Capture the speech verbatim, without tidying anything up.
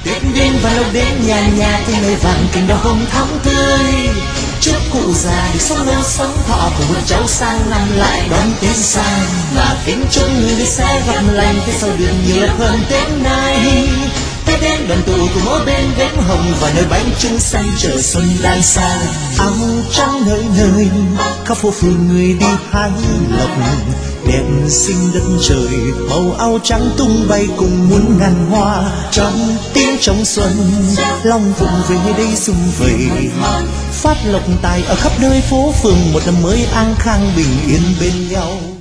Tết đến và lâu đến nhà nhà tiếng lời vàng tình đào hồng thắm tươi. Chúc cụ già được sống lâu sống thọ cùng vợ cháu sang năm lại đón Tết sang. Và kính chúc người sẽ gặp lành Tết sau được nhiều đẹp hơn Tết nay. Tết đến đoàn tụ cùng mỗi bên vén hồng và nơi bánh trưng xanh chờ xuân đang sang. Áo trắng nơi nơi khắp phố phường người đi hái lộc, đẹp xinh đất trời màu áo trắng tung bay cùng muôn ngàn hoa. Trong tiếng trống xuân long vùng về đây sum vầy, phát lộc tài ở khắp nơi phố phường, một năm mới an khang bình yên bên nhau.